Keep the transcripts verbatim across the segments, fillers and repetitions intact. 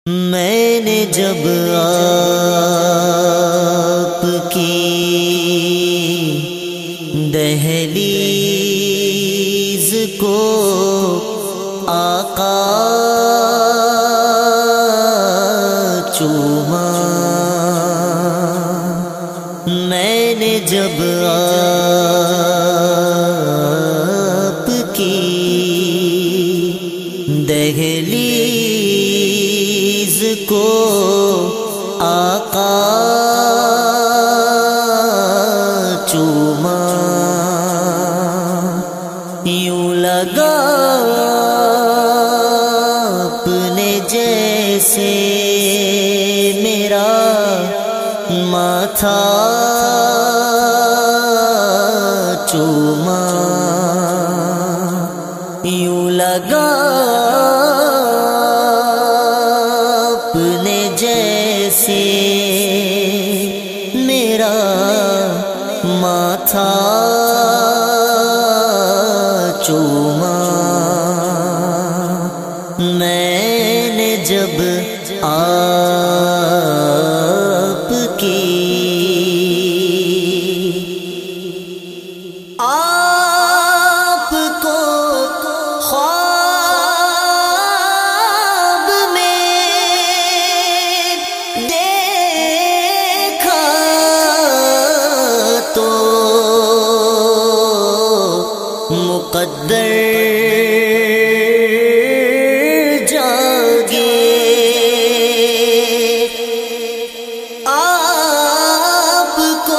میں نے جب آپ کی دہلیز کو آقا چوما، میں نے جب آپ کی دہلیز کو آقا چوما، یوں لگا اپنے جیسے میرا ماتھا چوما، یوں لگا اپنے جیسے میرا ماتھا چوما، میں نے جب آپ کی آپ کو خواب میں دیکھا تو مقدر جاگے، آپ کو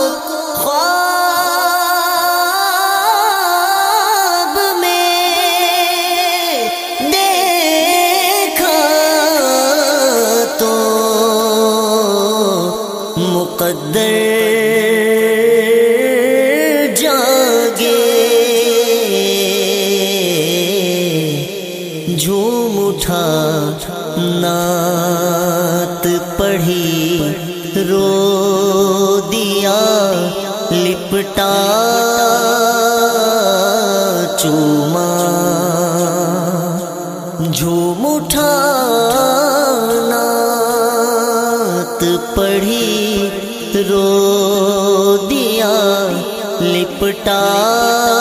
خواب میں دیکھا تو مقدر جھوم اٹھا نعت پڑھی رو دیا لپٹا چوما، جھوم اٹھا نعت پڑھی رو دیا لپٹا